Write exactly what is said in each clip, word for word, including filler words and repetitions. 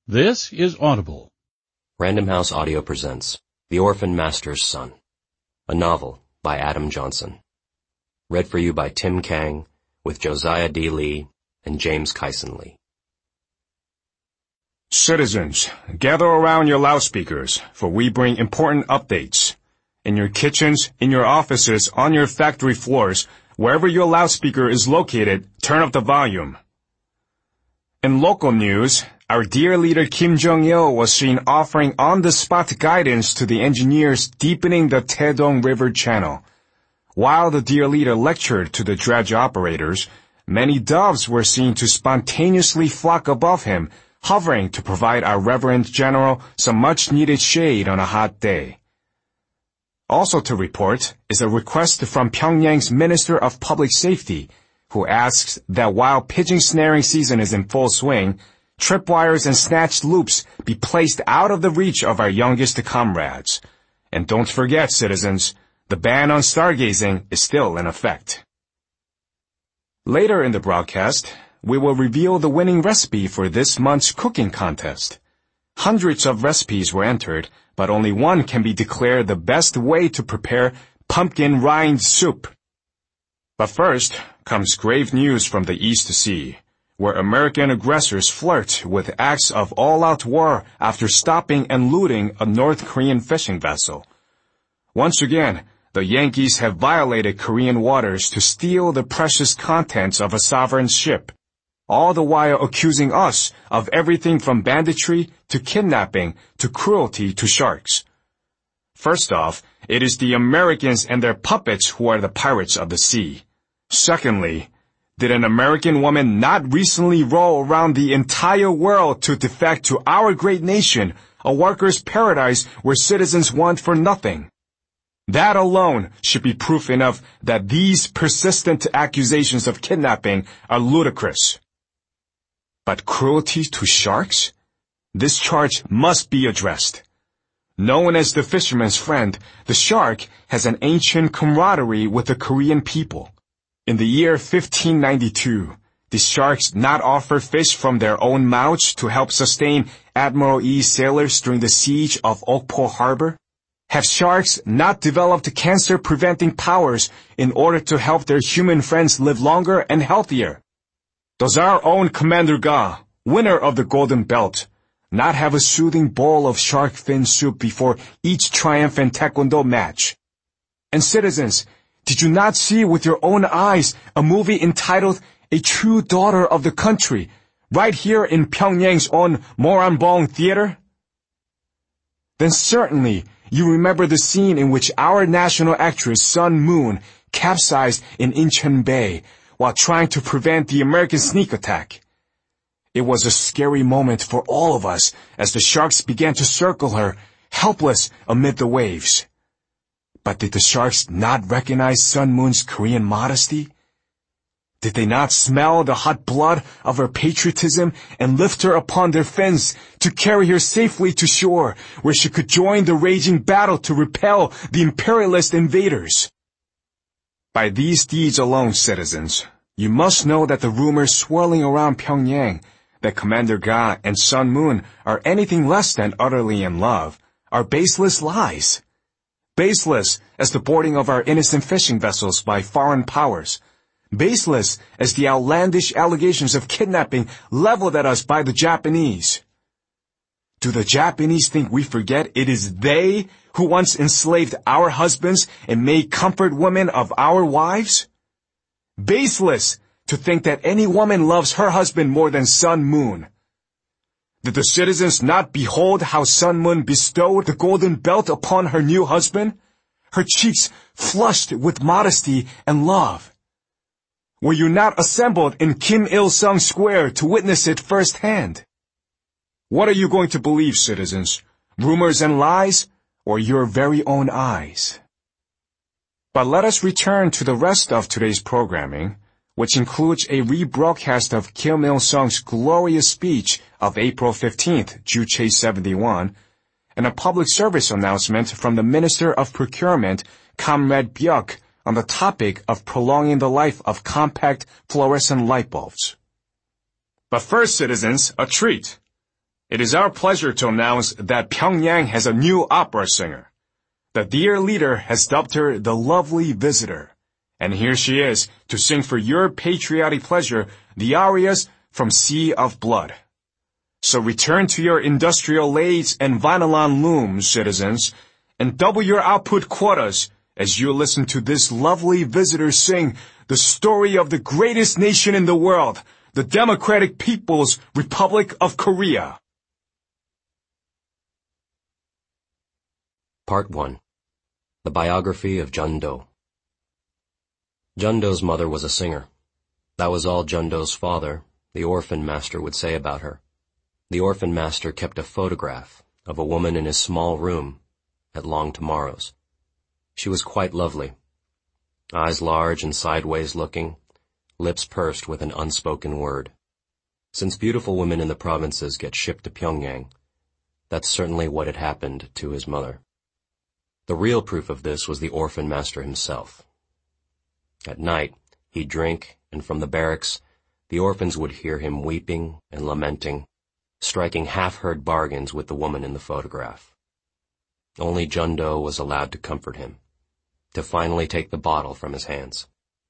This is Audible. Random House Audio presents The Orphan Master's Son, a novel by Adam Johnson. Read for you by Tim Kang, with Josiah D. Lee and James Kyson Lee. Citizens, gather around your loudspeakers, for we bring important updates. In your kitchens, in your offices, on your factory floors, wherever your loudspeaker is located, turn up the volume. In local news, our dear leader Kim Jong-il was seen offering on-the-spot guidance to the engineers deepening the Taedong River channel. While the dear leader lectured to the dredge operators, many doves were seen to spontaneously flock above him, hovering to provide our reverend general some much-needed shade on a hot day. Also to report is a request from Pyongyang's Minister of Public Safety, who asks that while pigeon snaring season is in full swing, tripwires and snatched loops be placed out of the reach of our youngest comrades. And don't forget, citizens, the ban on stargazing is still in effect. Later in the broadcast, we will reveal the winning recipe for this month's cooking contest. Hundreds of recipes were entered, but only one can be declared the best way to prepare pumpkin rind soup. But first comes grave news from the East Sea, where American aggressors flirt with acts of all-out war after stopping and looting a North Korean fishing vessel. Once again, the Yankees have violated Korean waters to steal the precious contents of a sovereign ship, all the while accusing us of everything from banditry to kidnapping to cruelty to sharks. First off, it is the Americans and their puppets who are the pirates of the sea. Secondly, did an American woman not recently roll around the entire world to defect to our great nation, a workers' paradise where citizens want for nothing? That alone should be proof enough that these persistent accusations of kidnapping are ludicrous. But cruelty to sharks? This charge must be addressed. Known as the fisherman's friend, the shark has an ancient camaraderie with the Korean people. In the year fifteen ninety-two, the sharks not offer fish from their own mouths to help sustain Admiral Yi's sailors during the siege of Okpo Harbor? Have sharks not developed cancer-preventing powers in order to help their human friends live longer and healthier? Does our own Commander Ga, winner of the Golden Belt, not have a soothing bowl of shark fin soup before each triumphant taekwondo match? And citizens, did you not see with your own eyes a movie entitled A True Daughter of the Country, right here in Pyongyang's own Moranbong Theater? Then certainly you remember the scene in which our national actress Sun Moon capsized in Incheon Bay while trying to prevent the American sneak attack. It was a scary moment for all of us as the sharks began to circle her, helpless amid the waves. But did the sharks not recognize Sun Moon's Korean modesty? Did they not smell the hot blood of her patriotism and lift her upon their fins to carry her safely to shore, where she could join the raging battle to repel the imperialist invaders? By these deeds alone, citizens, you must know that the rumors swirling around Pyongyang that Commander Ga and Sun Moon are anything less than utterly in love are baseless lies. Baseless as the boarding of our innocent fishing vessels by foreign powers. Baseless as the outlandish allegations of kidnapping leveled at us by the Japanese. Do the Japanese think we forget it is they who once enslaved our husbands and made comfort women of our wives? Baseless to think that any woman loves her husband more than Sun Moon. Did the citizens not behold how Sun Moon bestowed the golden belt upon her new husband? Her cheeks flushed with modesty and love. Were you not assembled in Kim Il-sung Square to witness it firsthand? What are you going to believe, citizens? Rumors and lies, or your very own eyes? But let us return to the rest of today's programming, which includes a rebroadcast of Kim Il-sung's glorious speech of April fifteenth, Juche seventy-one, and a public service announcement from the Minister of Procurement, Comrade Byuk, on the topic of prolonging the life of compact fluorescent light bulbs. But first, citizens, a treat. It is our pleasure to announce that Pyongyang has a new opera singer. The dear leader has dubbed her the lovely visitor. And here she is to sing for your patriotic pleasure the arias from Sea of Blood. So return to your industrial lathes and vinylon looms, citizens, and double your output quotas as you listen to this lovely visitor sing the story of the greatest nation in the world, the Democratic People's Republic of Korea. Part one. The Biography of Jun-do. Jun-do's mother was a singer. That was all Jun-do's father, the orphan master, would say about her. The orphan master kept a photograph of a woman in his small room at Long Tomorrow's. She was quite lovely. Eyes large and sideways looking, lips pursed with an unspoken word. Since beautiful women in the provinces get shipped to Pyongyang, that's certainly what had happened to his mother. The real proof of this was the orphan master himself. At night, he'd drink, and from the barracks, the orphans would hear him weeping and lamenting, striking half-heard bargains with the woman in the photograph. Only Jun-do was allowed to comfort him, to finally take the bottle from his hands.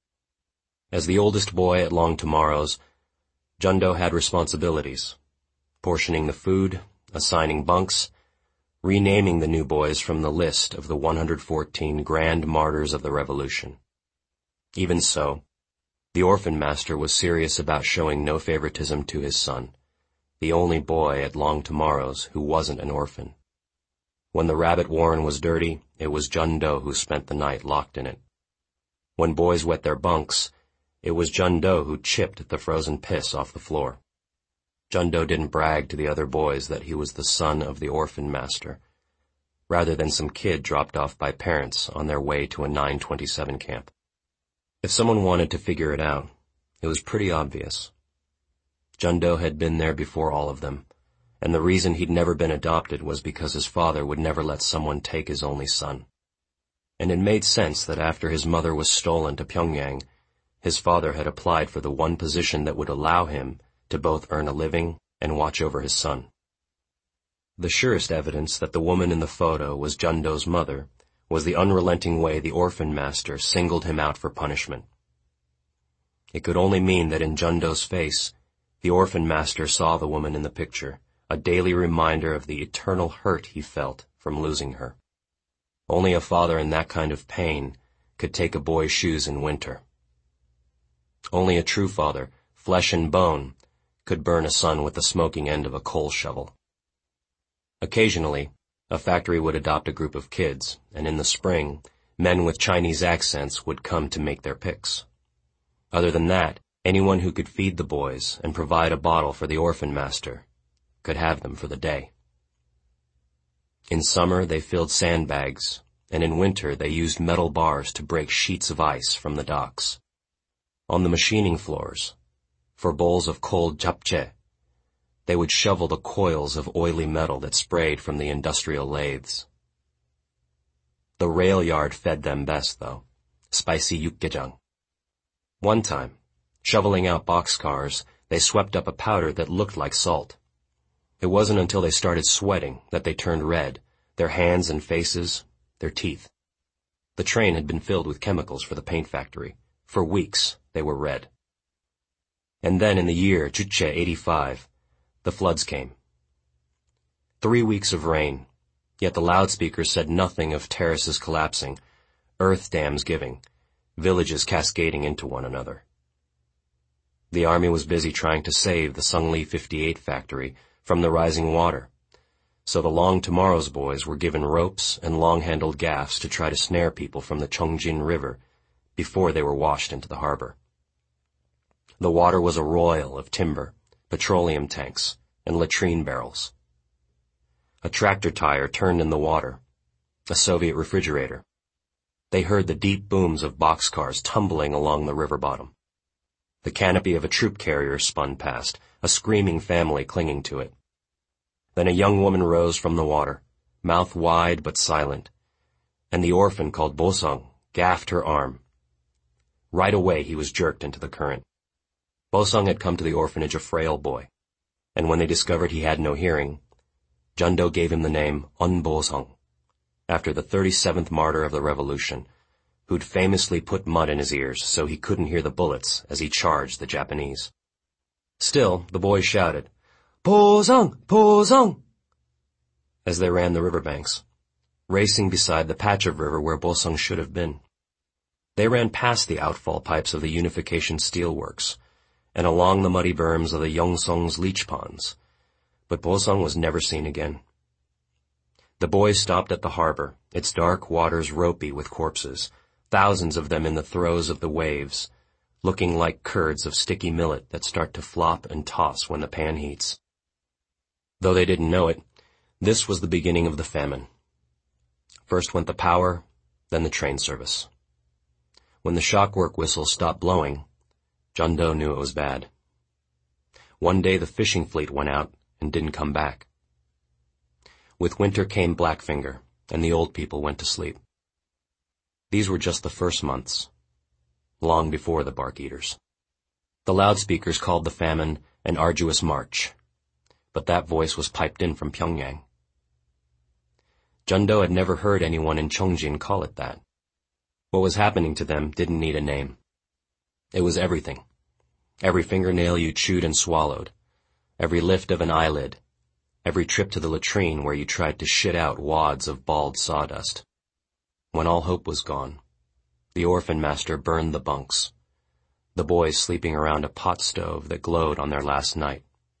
As the oldest boy at Long Tomorrow's, Jun-do had responsibilities, portioning the food, assigning bunks, renaming the new boys from the list of the one hundred fourteen grand martyrs of the revolution. Even so, the orphan master was serious about showing no favoritism to his son, the only boy at Long Tomorrow's who wasn't an orphan. When the rabbit warren was dirty, it was Jun-do who spent the night locked in it. When boys wet their bunks, it was Jun-do who chipped the frozen piss off the floor. Jun-do didn't brag to the other boys that he was the son of the orphan master, rather than some kid dropped off by parents on their way to a nine twenty-seven camp. If someone wanted to figure it out, it was pretty obvious. Jun-do had been there before all of them, and the reason he'd never been adopted was because his father would never let someone take his only son. And it made sense that after his mother was stolen to Pyongyang, his father had applied for the one position that would allow him to both earn a living and watch over his son. The surest evidence that the woman in the photo was Jun-do's mother was the unrelenting way the orphan master singled him out for punishment. It could only mean that in Jun-do's face, the orphan master saw the woman in the picture, a daily reminder of the eternal hurt he felt from losing her. Only a father in that kind of pain could take a boy's shoes in winter. Only a true father, flesh and bone, could burn a son with the smoking end of a coal shovel. Occasionally, a factory would adopt a group of kids, and in the spring, men with Chinese accents would come to make their picks. Other than that, anyone who could feed the boys and provide a bottle for the orphan master could have them for the day. In summer, they filled sandbags, and in winter they used metal bars to break sheets of ice from the docks. On the machining floors, for bowls of cold japchae, they would shovel the coils of oily metal that sprayed from the industrial lathes. The rail yard fed them best, though, spicy yukgaejang. One time, shoveling out boxcars, they swept up a powder that looked like salt. It wasn't until they started sweating that they turned red, their hands and faces, their teeth. The train had been filled with chemicals for the paint factory. For weeks, they were red. And then in the year Juche eighty-five, the floods came. Three weeks of rain, yet the loudspeakers said nothing of terraces collapsing, earth dams giving, villages cascading into one another. The army was busy trying to save the Sungli fifty-eight factory from the rising water, so the Long Tomorrow's boys were given ropes and long-handled gaffs to try to snare people from the Chongjin River before they were washed into the harbor. The water was a royal of timber, petroleum tanks, and latrine barrels. A tractor tire turned in the water, a Soviet refrigerator. They heard the deep booms of boxcars tumbling along the river bottom. The canopy of a troop carrier spun past, a screaming family clinging to it. Then a young woman rose from the water, mouth wide but silent, and the orphan called Bosung gaffed her arm. Right away he was jerked into the current. Bosung had come to the orphanage a frail boy, and when they discovered he had no hearing, Jeondeau gave him the name Un Bo-sung, after the thirty-seventh martyr of the revolution, who'd famously put mud in his ears so he couldn't hear the bullets as he charged the Japanese. Still, the boys shouted, "Bo-sung! Bo-sung!" as they ran the riverbanks, racing beside the patch of river where Bo-sung should have been. They ran past the outfall pipes of the Unification Steelworks and along the muddy berms of the Yongsong's leech ponds, but Bo-sung was never seen again. The boys stopped at the harbor, its dark waters ropey with corpses, thousands of them in the throes of the waves, looking like curds of sticky millet that start to flop and toss when the pan heats. Though they didn't know it, this was the beginning of the famine. First went the power, then the train service. When the shockwork whistle stopped blowing, Jeondeau knew it was bad. One day the fishing fleet went out and didn't come back. With winter came Blackfinger, and the old people went to sleep. These were just the first months, long before the bark eaters. The loudspeakers called the famine an arduous march, but that voice was piped in from Pyongyang. Jeondeau had never heard anyone in Chongjin call it that. What was happening to them didn't need a name. It was everything. Every fingernail you chewed and swallowed, every lift of an eyelid, every trip to the latrine where you tried to shit out wads of bald sawdust. When all hope was gone, the orphan master burned the bunks, the boys sleeping around a pot stove that glowed on their last night.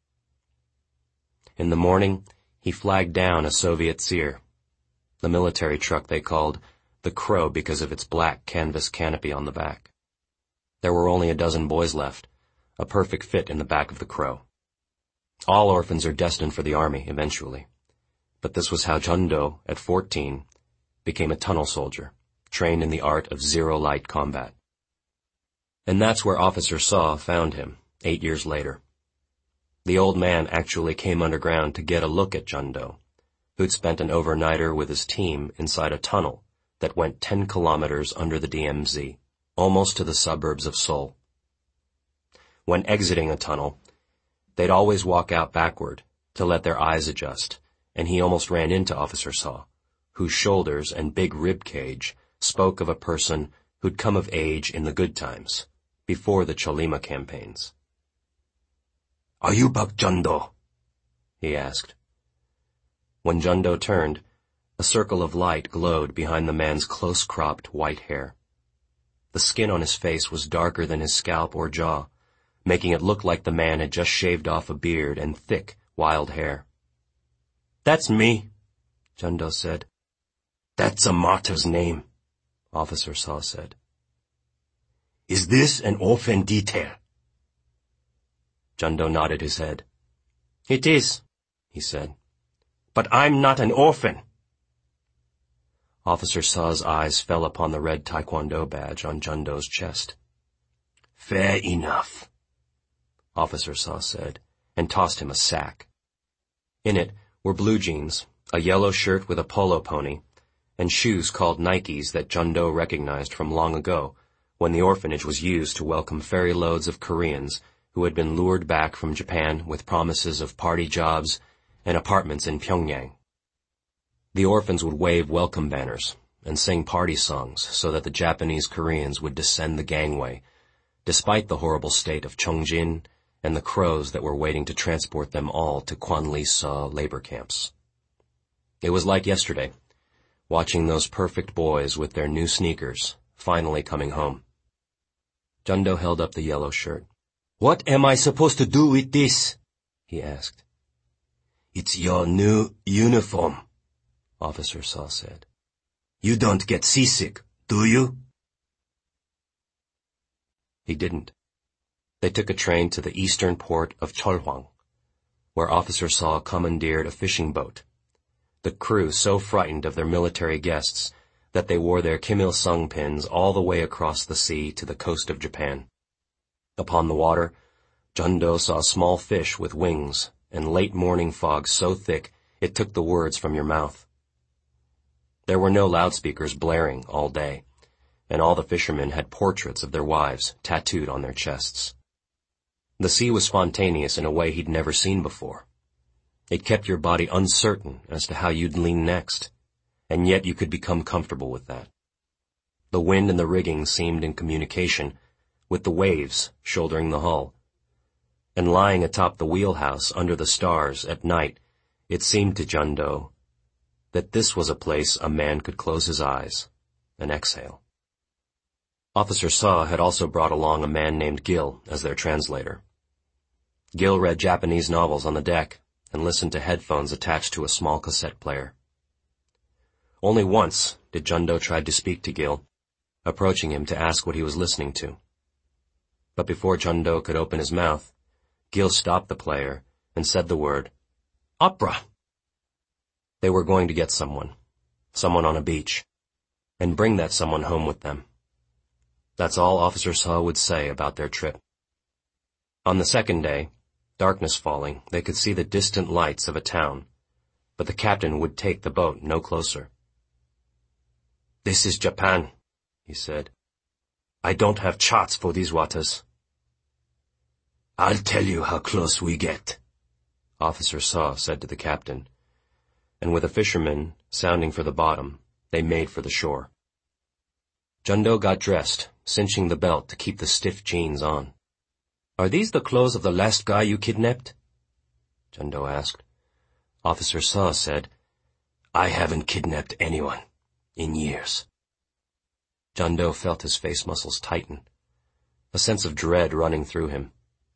In the morning, he flagged down a Soviet Tsir, the military truck they called the Crow because of its black canvas canopy on the back. There were only a dozen boys left, a perfect fit in the back of the Crow. All orphans are destined for the army eventually, but this was how Jeondeau, at fourteen, became a tunnel soldier, trained in the art of zero-light combat. And that's where Officer Saw found him, eight years later. The old man actually came underground to get a look at Jeondeau, who'd spent an overnighter with his team inside a tunnel that went ten kilometers under the D M Z, almost to the suburbs of Seoul. When exiting a tunnel, they'd always walk out backward to let their eyes adjust, and he almost ran into Officer Saw, whose shoulders and big rib cage spoke of a person who'd come of age in the good times, before the Cholima campaigns. "Are you Bak Jeondeau?" he asked. When Jeondeau turned, a circle of light glowed behind the man's close-cropped white hair. The skin on his face was darker than his scalp or jaw, making it look like the man had just shaved off a beard and thick, wild hair. "That's me," Jeondeau said. "That's a martyr's name," Officer Saw said. "Is this an orphan detail?" Jeondeau nodded his head. "It is," he said. "But I'm not an orphan." Officer Saw's eyes fell upon the red taekwondo badge on Jeondeau's chest. "Fair enough," Officer Saw said, and tossed him a sack. In it were blue jeans, a yellow shirt with a polo pony, and shoes called Nikes that Jeondeau recognized from long ago, when the orphanage was used to welcome ferry loads of Koreans who had been lured back from Japan with promises of party jobs and apartments in Pyongyang. The orphans would wave welcome banners and sing party songs so that the Japanese Koreans would descend the gangway, despite the horrible state of Chongjin and the crows that were waiting to transport them all to Kwanli-sa labor camps. It was like yesterday, watching those perfect boys with their new sneakers finally coming home. Jeondeau held up the yellow shirt. "What am I supposed to do with this?" he asked. "It's your new uniform," Officer Saw said. "You don't get seasick, do you?" He didn't. They took a train to the eastern port of Cholhwang, where Officer Saw commandeered a fishing boat, the crew so frightened of their military guests that they wore their Kim Il-sung pins all the way across the sea to the coast of Japan. Upon the water, Jeondeau saw small fish with wings and late morning fog so thick it took the words from your mouth. There were no loudspeakers blaring all day, and all the fishermen had portraits of their wives tattooed on their chests. The sea was spontaneous in a way he'd never seen before. It kept your body uncertain as to how you'd lean next, and yet you could become comfortable with that. The wind in the rigging seemed in communication with the waves shouldering the hull, and lying atop the wheelhouse under the stars at night, it seemed to John Doe that this was a place a man could close his eyes and exhale. Officer Saw had also brought along a man named Gil as their translator. Gil read Japanese novels on the deck and listened to headphones attached to a small cassette player. Only once did John Doe try to speak to Gil, approaching him to ask what he was listening to. But before John Doe could open his mouth, Gil stopped the player and said the word, "Opera." They were going to get someone, someone on a beach, and bring that someone home with them. That's all Officer Saw would say about their trip. On the second day, darkness falling, they could see the distant lights of a town, but the captain would take the boat no closer. "This is Japan," he said. "I don't have charts for these waters." "I'll tell you how close we get," Officer Saw said to the captain, and with a fisherman sounding for the bottom, they made for the shore. John Doe got dressed, cinching the belt to keep the stiff jeans on. "Are these the clothes of the last guy you kidnapped?" John Doe asked. Officer Saw said, "I haven't kidnapped anyone in years." John Doe felt his face muscles tighten, a sense of dread running through him.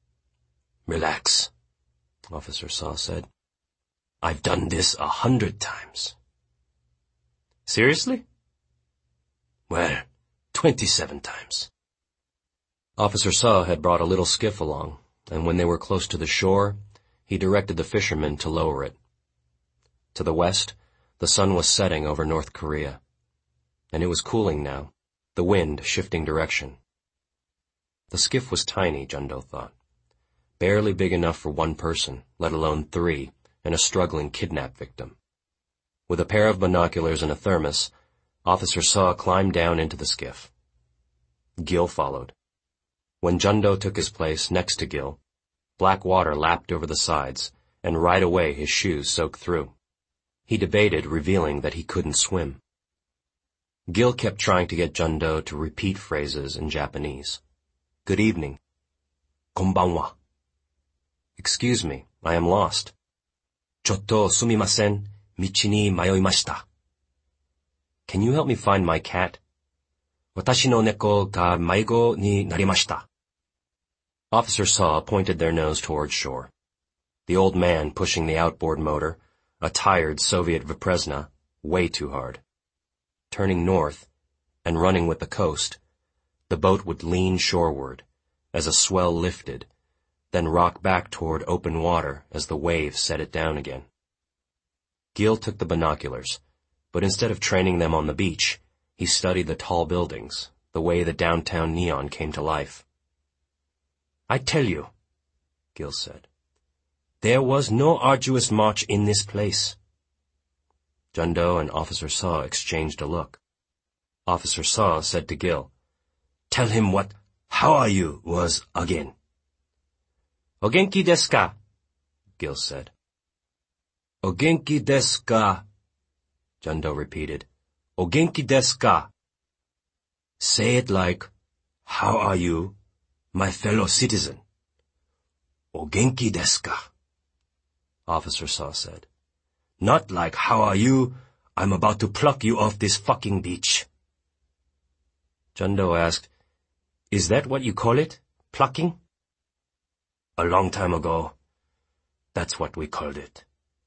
"Relax," Officer Saw said. "I've done this a hundred times." "Seriously?" "Well, twenty-seven times." Officer Saw had brought a little skiff along, and when they were close to the shore, he directed the fishermen to lower it. To the west, the sun was setting over North Korea, and it was cooling now, the wind shifting direction. The skiff was tiny, John Doe thought, barely big enough for one person, let alone three, and a struggling kidnap victim. With a pair of binoculars and a thermos, Officer Saw climbed down into the skiff. Gil followed. When John Doe took his place next to Gil, black water lapped over the sides, and right away his shoes soaked through. He debated, revealing that he couldn't swim. Gil kept trying to get John Doe to repeat phrases in Japanese. "Good evening." "Konbanwa." "Excuse me, I am lost." "Chotto sumimasen, michi ni mayoimashita." "Can you help me find my cat?" "Watashi no neko ga maigo ni narimashita." Officer Saw pointed their nose toward shore. The old man pushing the outboard motor, a tired Soviet Vipresna, way too hard. Turning north, and running with the coast, the boat would lean shoreward as a swell lifted, then rock back toward open water as the wave set it down again. Gil took the binoculars, but instead of training them on the beach, he studied the tall buildings, the way the downtown neon came to life. "I tell you," Gil said, "there was no arduous march in this place." John Doe and Officer Saw exchanged a look. Officer Saw said to Gil, "Tell him what 'how are you' was again." "Ogenki desu ka?" Gil said. "Ogenki desu ka?" John Doe repeated. "Ogenki desu ka?" "Say it like, 'How are you, my fellow citizen?'" "Ogenki desu ka?" Officer Saw said. "Not like, 'How are you? I'm about to pluck you off this fucking beach.'" John Doe asked, "Is that what you call it? Plucking?" "A long time ago, that's what we called it."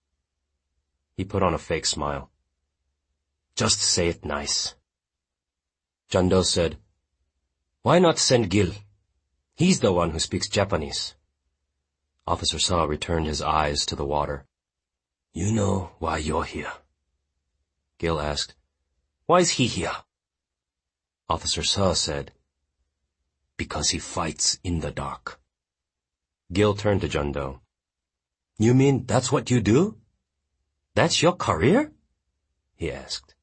He put on a fake smile. "Just say it nice." John Doe said, "Why not send Gil? He's the one who speaks Japanese." Officer Saw returned his eyes to the water. "You know why you're here?" Gil asked, "Why is he here?" Officer Saw said, "Because he fights in the dark." Gil turned to John Doe. "You mean that's what you do? That's your career?" he asked.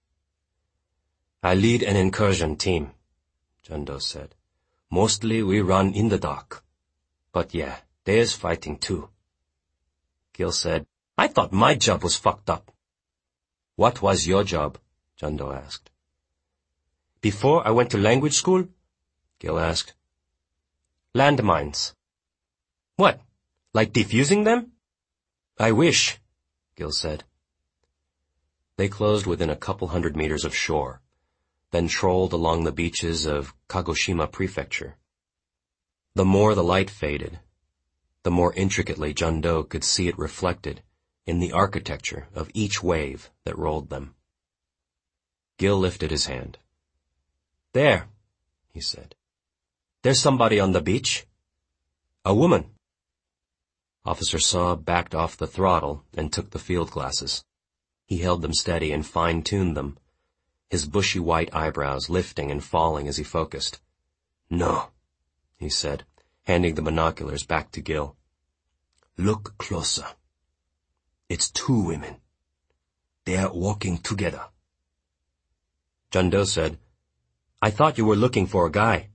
"I lead an incursion team," John Doe said. "Mostly we run in the dark. But yeah, there's fighting too." Gil said, I thought my job was fucked up. What was your job? Jundo asked. Before I went to language school? Gil asked. Landmines. What, like defusing them? I wish, Gil said. They closed within a couple hundred meters of shore, then trolled along the beaches of Kagoshima Prefecture. The more the light faded, the more intricately Jundo could see it reflected in the architecture of each wave that rolled them. Gil lifted his hand. There, he said. There's somebody on the beach. A woman. Officer Saw backed off the throttle and took the field glasses. He held them steady and fine-tuned them, his bushy white eyebrows lifting and falling as he focused. No, he said, handing the binoculars back to Gil. Look closer. It's two women. They are walking together. Jundo said, I thought you were looking for a guy.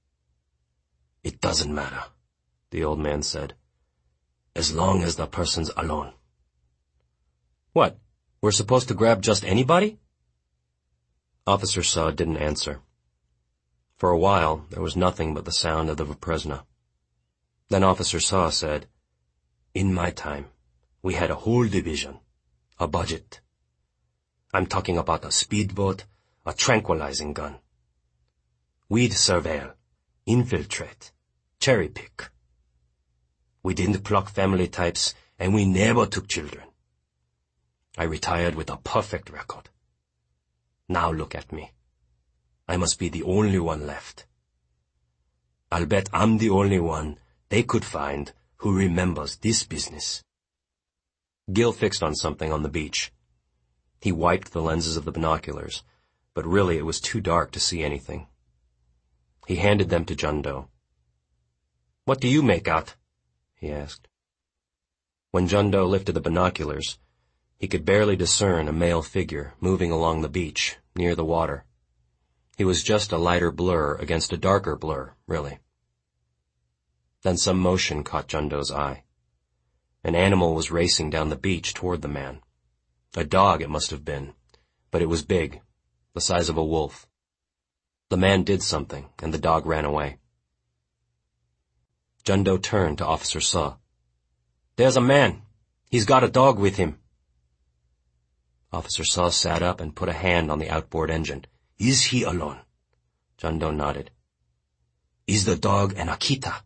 It doesn't matter, the old man said, as long as the person's alone. What, we're supposed to grab just anybody? Officer Saw didn't answer. For a while, there was nothing but the sound of the Vpresna. Then Officer Saw said, In my time, we had a whole division, a budget. I'm talking about a speedboat, a tranquilizing gun. We'd surveil, infiltrate, cherry-pick. We didn't pluck family types, and we never took children. I retired with a perfect record. Now look at me. I must be the only one left. I'll bet I'm the only one they could find who remembers this business. Gil fixed on something on the beach. He wiped the lenses of the binoculars, but really it was too dark to see anything. He handed them to Jundo. What do you make out? He asked. When Jundo lifted the binoculars, he could barely discern a male figure moving along the beach, near the water. He was just a lighter blur against a darker blur, really. Then some motion caught Jundo's eye. An animal was racing down the beach toward the man. A dog it must have been, but it was big, the size of a wolf. The man did something, and the dog ran away. Jundo turned to Officer Saw. There's a man. He's got a dog with him. Officer Saw sat up and put a hand on the outboard engine. Is he alone? Jundo nodded. Is the dog an Akita?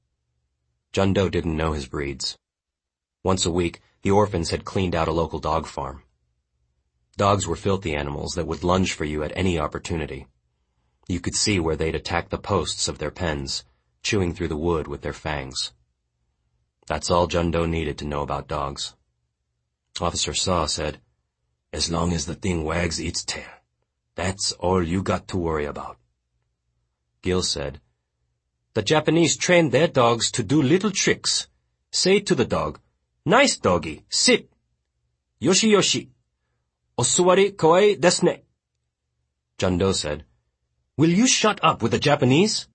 Jundo didn't know his breeds. Once a week, the orphans had cleaned out a local dog farm. Dogs were filthy animals that would lunge for you at any opportunity. You could see where they'd attack the posts of their pens, chewing through the wood with their fangs. That's all Jundo needed to know about dogs. Officer Saw said, As long as the thing wags its tail, that's all you got to worry about. Gil said, The Japanese train their dogs to do little tricks. Say to the dog, Nice doggy, sit. Yoshi yoshi. Osuwari kawaii desu ne. Jundo said, Will you shut up with the Japanese?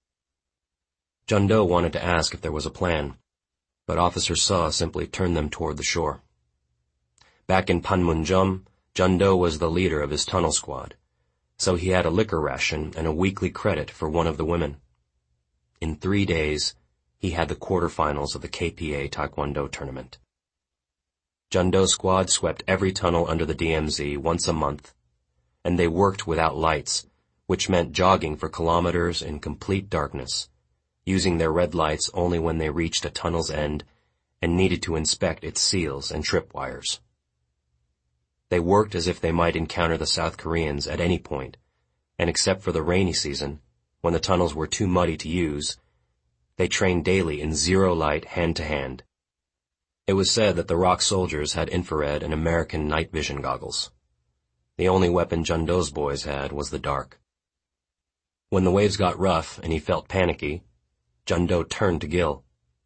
Jundo wanted to ask if there was a plan, but Officer Saw simply turned them toward the shore. Back in Panmunjom, Jundo was the leader of his tunnel squad, so he had a liquor ration and a weekly credit for one of the women. In three days, he had the quarterfinals of the K P A Taekwondo tournament. Jundo's squad swept every tunnel under the D M Z once a month, and they worked without lights, which meant jogging for kilometers in complete darkness, using their red lights only when they reached a tunnel's end and needed to inspect its seals and tripwires. They worked as if they might encounter the South Koreans at any point, and except for the rainy season, when the tunnels were too muddy to use, they trained daily in zero light hand-to-hand. It was said that the ROK soldiers had infrared and American night vision goggles. The only weapon Jundo's boys had was the dark. When the waves got rough and he felt panicky, Jundo turned to Gil.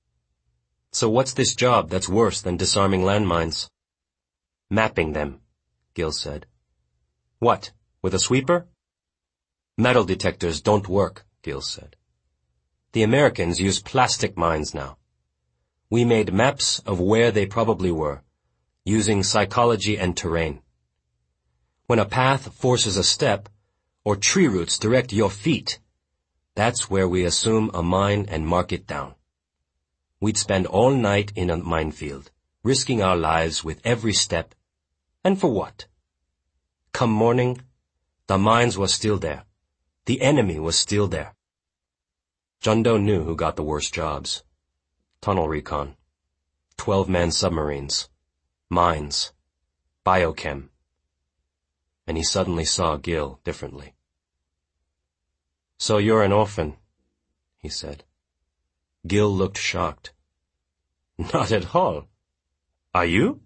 So what's this job that's worse than disarming landmines? Mapping them, Gil said. What, with a sweeper? Metal detectors don't work, Gil said. The Americans use plastic mines now. We made maps of where they probably were, using psychology and terrain. When a path forces a step, or tree roots direct your feet, that's where we assume a mine and mark it down. We'd spend all night in a minefield, risking our lives with every step. And for what? Come morning, the mines were still there. The enemy was still there. Jeon-do knew who got the worst jobs. Tunnel recon, twelve-man submarines, mines, biochem. And he suddenly saw Gil differently. "So you're an orphan," he said. Gil looked shocked. "Not at all. Are you?"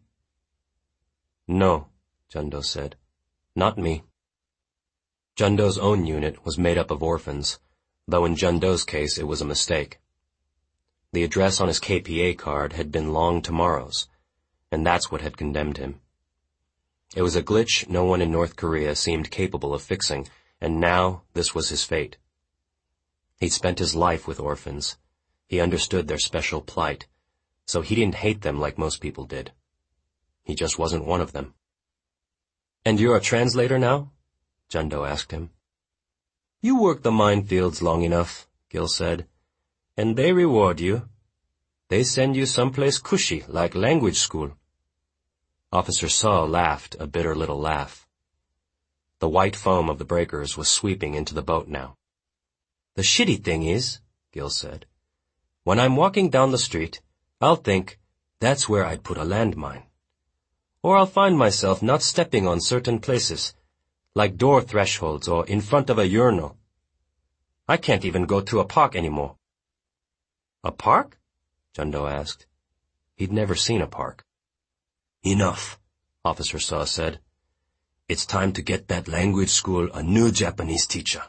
"No," Jeon-do said. "Not me." Jeon-do's own unit was made up of orphans, though in Jeon-do's case it was a mistake. The address on his K P A card had been Long Tomorrows, and that's what had condemned him. It was a glitch no one in North Korea seemed capable of fixing, and now this was his fate. He'd spent his life with orphans. He understood their special plight, so he didn't hate them like most people did. He just wasn't one of them. "And you're a translator now?" Jeon-do asked him. "You work the minefields long enough," Gil said, "and they reward you. They send you someplace cushy, like language school." Officer Saw laughed a bitter little laugh. The white foam of the breakers was sweeping into the boat now. "The shitty thing is," Gil said, "when I'm walking down the street, I'll think, that's where I'd put a landmine. Or I'll find myself not stepping on certain places, like door thresholds or in front of a urinal. I can't even go to a park anymore." "A park?" Jeon-do asked. He'd never seen a park. "Enough," Officer Saw said. "It's time to get that language school a new Japanese teacher."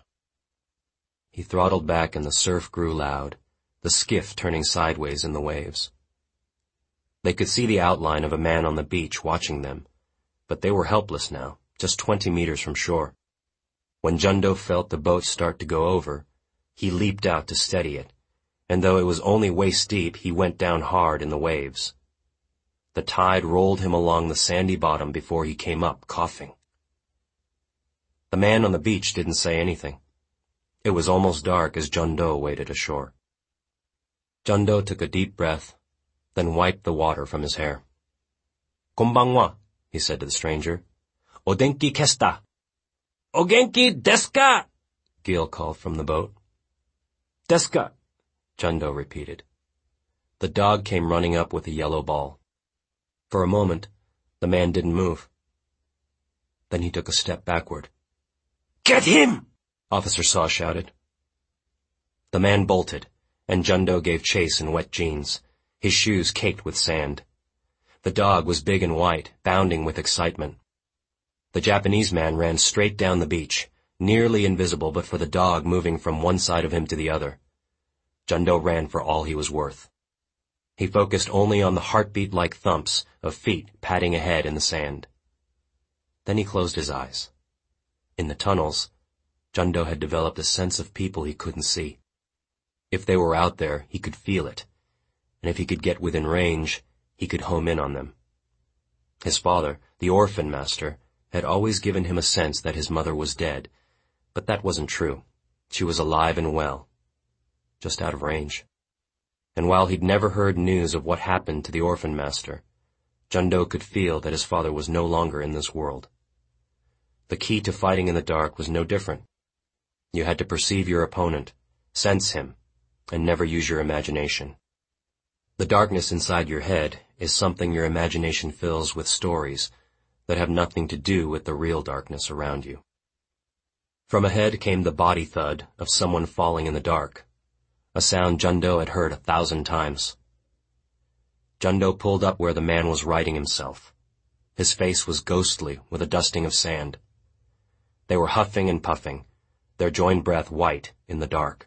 He throttled back and the surf grew loud, the skiff turning sideways in the waves. They could see the outline of a man on the beach watching them, but they were helpless now, just twenty meters from shore. When Jeon-do felt the boat start to go over, he leaped out to steady it, and though it was only waist deep, he went down hard in the waves. The tide rolled him along the sandy bottom before he came up, coughing. The man on the beach didn't say anything. It was almost dark as Jeon-do waded ashore. Jeon-do took a deep breath, then wiped the water from his hair. "Konbanwa," he said to the stranger. "Odenki kesta." "Ogenki desu ka?" Gil called from the boat. "Desu ka," Jeon-do repeated. The dog came running up with a yellow ball. For a moment, the man didn't move. Then he took a step backward. "Get him!" Officer Saw shouted. The man bolted, and Jeon-do gave chase in wet jeans, his shoes caked with sand. The dog was big and white, bounding with excitement. The Japanese man ran straight down the beach, nearly invisible but for the dog moving from one side of him to the other. Jeon-do ran for all he was worth. He focused only on the heartbeat-like thumps of feet padding ahead in the sand. Then he closed his eyes. In the tunnels, Jeon-do had developed a sense of people he couldn't see. If they were out there, he could feel it, and if he could get within range, he could home in on them. His father, the orphan master, had always given him a sense that his mother was dead, but that wasn't true. She was alive and well, just out of range. And while he'd never heard news of what happened to the orphan master, Jeon-do could feel that his father was no longer in this world. The key to fighting in the dark was no different. You had to perceive your opponent, sense him, and never use your imagination. The darkness inside your head is something your imagination fills with stories that have nothing to do with the real darkness around you. From ahead came the body thud of someone falling in the dark, a sound Jeon-do had heard a thousand times. Jeon-do pulled up where the man was righting himself. His face was ghostly with a dusting of sand. They were huffing and puffing, their joined breath white in the dark.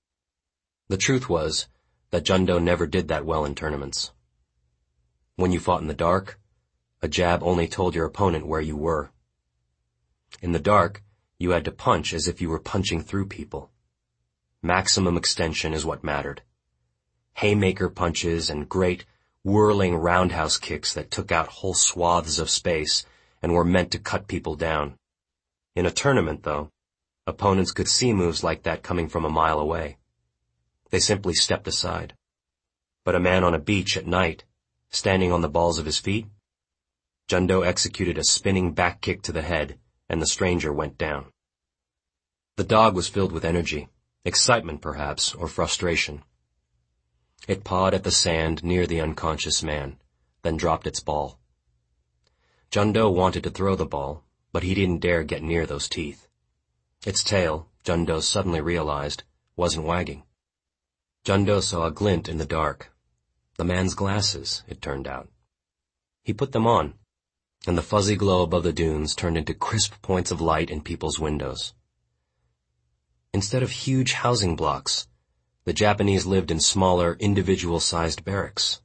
The truth was that Jeon-do never did that well in tournaments. When you fought in the dark, a jab only told your opponent where you were. In the dark, you had to punch as if you were punching through people. Maximum extension is what mattered. Haymaker punches and great, whirling roundhouse kicks that took out whole swaths of space and were meant to cut people down. In a tournament, though, opponents could see moves like that coming from a mile away. They simply stepped aside. But a man on a beach at night, standing on the balls of his feet, Jundo executed a spinning back kick to the head, and the stranger went down. The dog was filled with energy, excitement perhaps, or frustration. It pawed at the sand near the unconscious man, then dropped its ball. Jundo wanted to throw the ball, but he didn't dare get near those teeth. Its tail, Jundo suddenly realized, wasn't wagging. Jundo saw a glint in the dark. The man's glasses, it turned out. He put them on, and the fuzzy glow above the dunes turned into crisp points of light in people's windows. Instead of huge housing blocks, the Japanese lived in smaller, individual-sized barracks.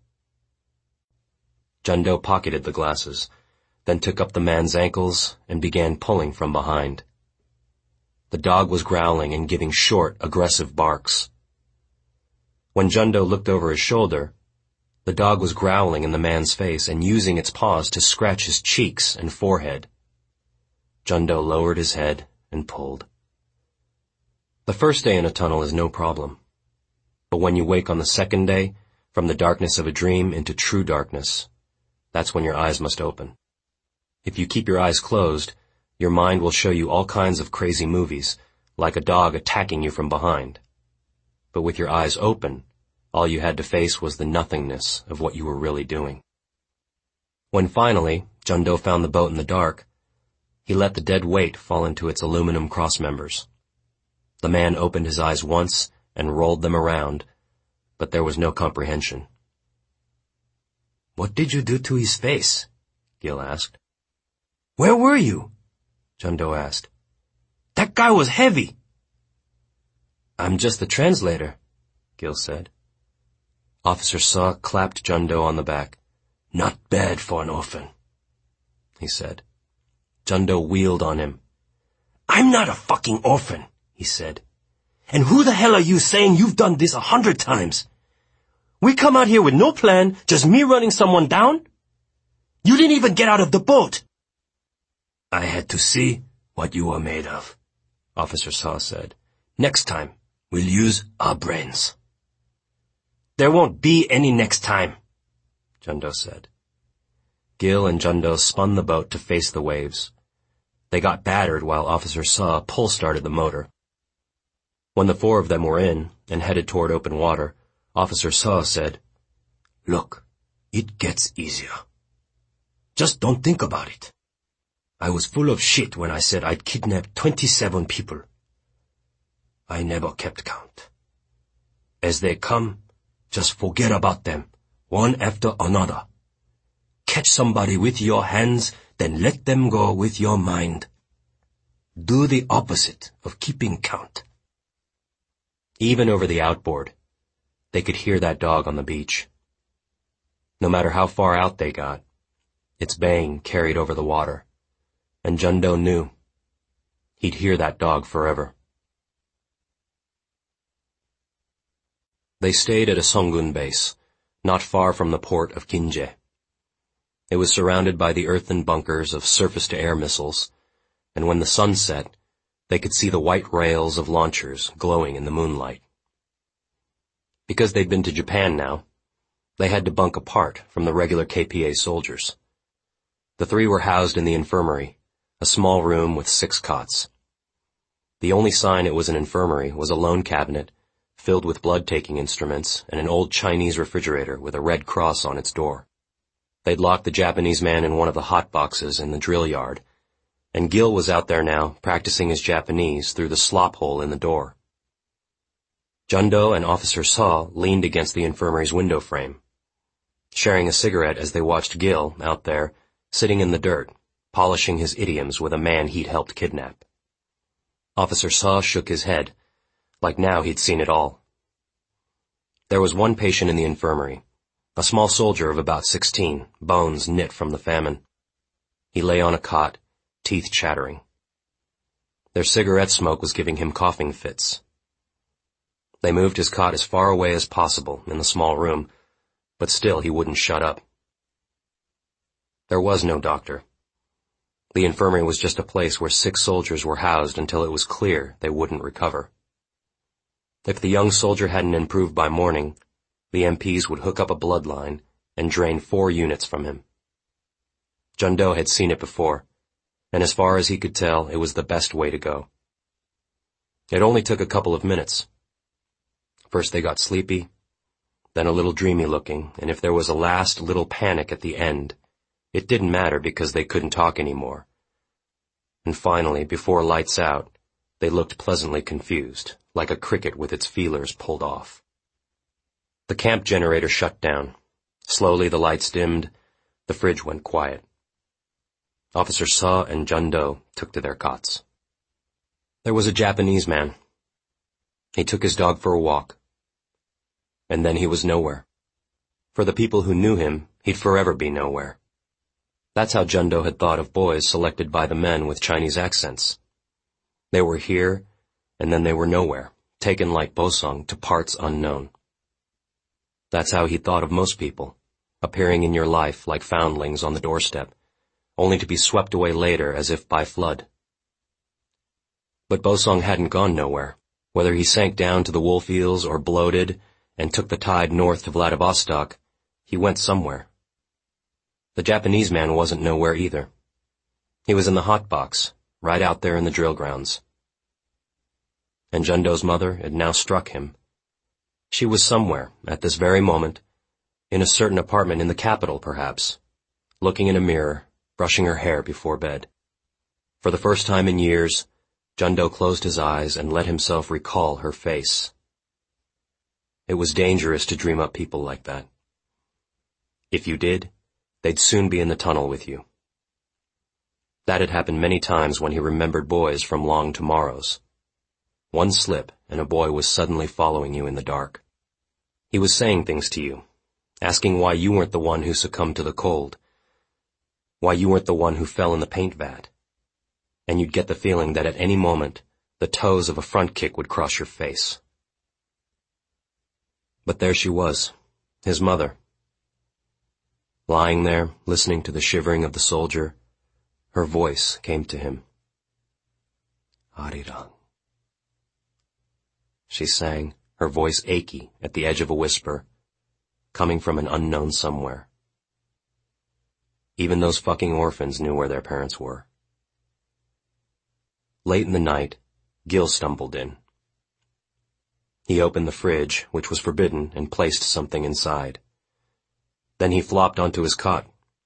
Jundo pocketed the glasses, then took up the man's ankles and began pulling from behind. The dog was growling and giving short, aggressive barks. When Jundo looked over his shoulder, the dog was growling in the man's face and using its paws to scratch his cheeks and forehead. Jundo lowered his head and pulled. The first day in a tunnel is no problem. But when you wake on the second day, from the darkness of a dream into true darkness, that's when your eyes must open. If you keep your eyes closed, your mind will show you all kinds of crazy movies, like a dog attacking you from behind. But with your eyes open, all you had to face was the nothingness of what you were really doing. When finally, Jundo found the boat in the dark, he let the dead weight fall into its aluminum crossmembers. The man opened his eyes once and rolled them around, but there was no comprehension. "What did you do to his face?" Gil asked. "Where were you?" Jundo asked. "That guy was heavy." "I'm just the translator," Gil said. Officer Saw clapped Jundo on the back. "Not bad for an orphan," he said. Jundo wheeled on him. "I'm not a fucking orphan," he said. "And who the hell are you saying you've done this a hundred times? We come out here with no plan, just me running someone down? You didn't even get out of the boat." "I had to see what you were made of," Officer Saw said. "Next time, we'll use our brains." "There won't be any next time," Jundo said. Gil and Jundo spun the boat to face the waves. They got battered while Officer Saw pull-started the motor. When the four of them were in and headed toward open water, Officer Saw said, "Look, it gets easier. Just don't think about it. I was full of shit when I said I'd kidnapped twenty-seven people. I never kept count. As they come, just forget about them, one after another. Catch somebody with your hands, then let them go with your mind. Do the opposite of keeping count." Even over the outboard, they could hear that dog on the beach. No matter how far out they got, its baying carried over the water, and Jundo knew he'd hear that dog forever. They stayed at a Songun base, not far from the port of Kinje. It was surrounded by the earthen bunkers of surface-to-air missiles, and when the sun set, they could see the white rails of launchers glowing in the moonlight. Because they'd been to Japan now, they had to bunk apart from the regular K P A soldiers. The three were housed in the infirmary, a small room with six cots. The only sign it was an infirmary was a lone cabinet filled with blood-taking instruments and an old Chinese refrigerator with a red cross on its door. They'd locked the Japanese man in one of the hot boxes in the drill yard, and Gil was out there now practicing his Japanese through the slop hole in the door. Jundo and Officer Saw leaned against the infirmary's window frame, sharing a cigarette as they watched Gil out there, sitting in the dirt, polishing his idioms with a man he'd helped kidnap. Officer Saw shook his head, like now he'd seen it all. There was one patient in the infirmary, a small soldier of about sixteen, bones knit from the famine. He lay on a cot, teeth chattering. Their cigarette smoke was giving him coughing fits. They moved his cot as far away as possible in the small room, but still he wouldn't shut up. There was no doctor. The infirmary was just a place where sick soldiers were housed until it was clear they wouldn't recover. If the young soldier hadn't improved by morning, the M Ps would hook up a bloodline and drain four units from him. Jun-do had seen it before, and as far as he could tell, it was the best way to go. It only took a couple of minutes. First they got sleepy, then a little dreamy-looking, and if there was a last little panic at the end, it didn't matter because they couldn't talk anymore. And finally, before lights out, they looked pleasantly confused, like a cricket with its feelers pulled off. The camp generator shut down. Slowly the lights dimmed. The fridge went quiet. Officer Saw and Jun-do took to their cots. There was a Japanese man. He took his dog for a walk. And then he was nowhere. For the people who knew him, he'd forever be nowhere. That's how Jun-do had thought of boys selected by the men with Chinese accents. They were here, and then they were nowhere, taken like Bosong to parts unknown. That's how he thought of most people, appearing in your life like foundlings on the doorstep, only to be swept away later as if by flood. But Bosong hadn't gone nowhere. Whether he sank down to the wool fields or bloated and took the tide north to Vladivostok, he went somewhere. The Japanese man wasn't nowhere either. He was in the hot box, right out there in the drill grounds. And Jun-do's mother had now struck him. She was somewhere, at this very moment, in a certain apartment in the capital, perhaps, looking in a mirror, brushing her hair before bed. For the first time in years, Jun-do closed his eyes and let himself recall her face. It was dangerous to dream up people like that. If you did, they'd soon be in the tunnel with you. That had happened many times when he remembered boys from long tomorrows. One slip, and a boy was suddenly following you in the dark. He was saying things to you, asking why you weren't the one who succumbed to the cold, why you weren't the one who fell in the paint vat. And you'd get the feeling that at any moment, the toes of a front kick would cross your face. But there she was, his mother. Lying there, listening to the shivering of the soldier, her voice came to him. Arirang. She sang, her voice achy at the edge of a whisper, coming from an unknown somewhere. Even those fucking orphans knew where their parents were. Late in the night, Gil stumbled in. He opened the fridge, which was forbidden, and placed something inside. Then he flopped onto his cot.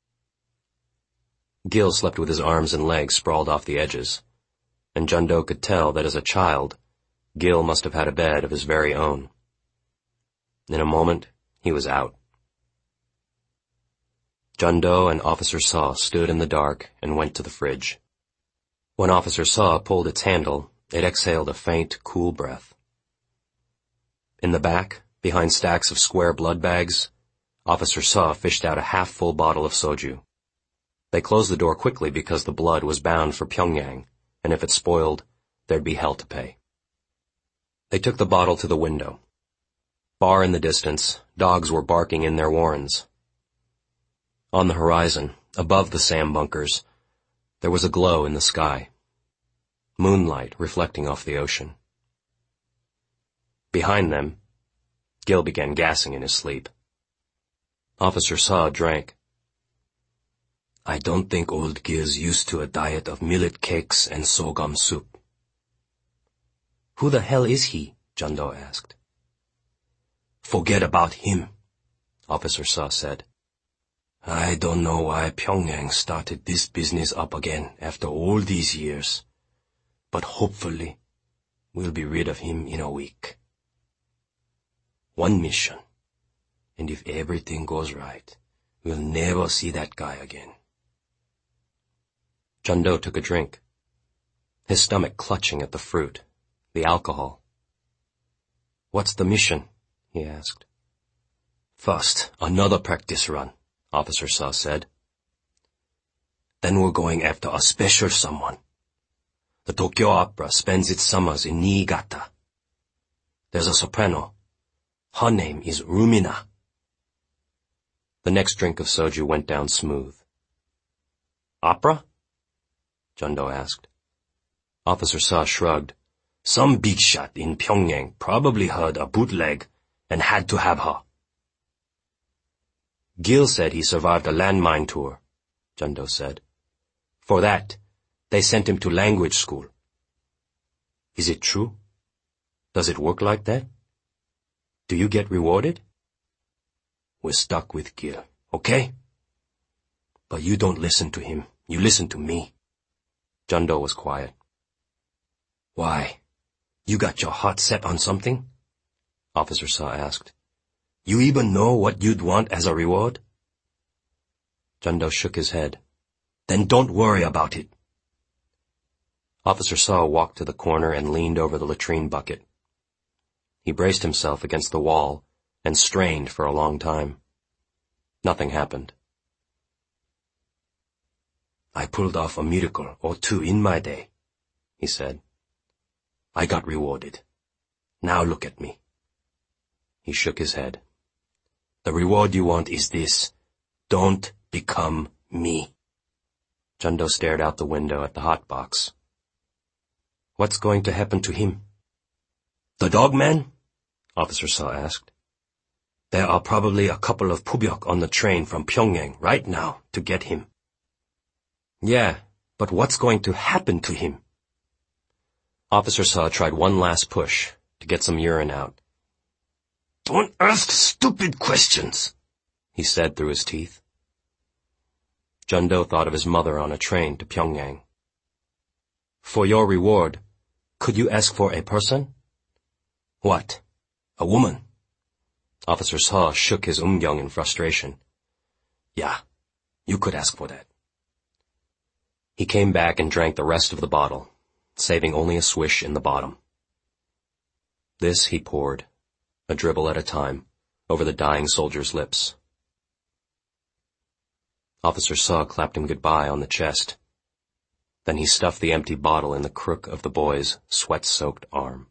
Gil slept with his arms and legs sprawled off the edges, and Jun-do could tell that as a child, Gil must have had a bed of his very own. In a moment, he was out. Jun-do and Officer Saw stood in the dark and went to the fridge. When Officer Saw pulled its handle, it exhaled a faint, cool breath. In the back, behind stacks of square blood bags, Officer Saw fished out a half-full bottle of soju. They closed the door quickly because the blood was bound for Pyongyang, and if it spoiled, there'd be hell to pay. They took the bottle to the window. Far in the distance, dogs were barking in their warrens. On the horizon, above the SAM bunkers, there was a glow in the sky. Moonlight reflecting off the ocean. Behind them, Gil began gassing in his sleep. Officer Saw drank. I don't think old Gil's used to a diet of millet cakes and sorghum soup. Who the hell is he? Jun-do asked. Forget about him, Officer Saw said. I don't know why Pyongyang started this business up again after all these years, but hopefully we'll be rid of him in a week. One mission, and if everything goes right, we'll never see that guy again. Jun-do took a drink, his stomach clutching at the fruit, the alcohol. What's the mission? He asked. First, another practice run, Officer Saw said. Then we're going after a special someone. The Tokyo Opera spends its summers in Niigata. There's a soprano. Her name is Rumina. The next drink of soju went down smooth. Opera? Jundo asked. Officer Saw shrugged. Some big shot in Pyongyang probably heard a bootleg and had to have her. Gil said he survived a landmine tour, Jundo said. For that, they sent him to language school. Is it true? Does it work like that? Do you get rewarded? We're stuck with Gil, okay? But you don't listen to him. You listen to me. Jundo was quiet. Why? You got your heart set on something? Officer Saw asked. You even know what you'd want as a reward? Jundo shook his head. Then don't worry about it. Officer Saw walked to the corner and leaned over the latrine bucket. He braced himself against the wall and strained for a long time. Nothing happened. I pulled off a miracle or two in my day, he said. I got rewarded. Now look at me. He shook his head. The reward you want is this. Don't become me. Jundo stared out the window at the hot box. What's going to happen to him? The dog man? Officer Saw asked. There are probably a couple of pubyok on the train from Pyongyang right now to get him. Yeah, but what's going to happen to him? Officer Saw tried one last push to get some urine out. Don't ask stupid questions, he said through his teeth. Jundo thought of his mother on a train to Pyongyang. For your reward, could you ask for a person? What? A woman? Officer Saw shook his umgyong in frustration. Yeah, you could ask for that. He came back and drank the rest of the bottle, saving only a swish in the bottom. This he poured, a dribble at a time, over the dying soldier's lips. Officer Saw clapped him goodbye on the chest. Then he stuffed the empty bottle in the crook of the boy's sweat-soaked arm.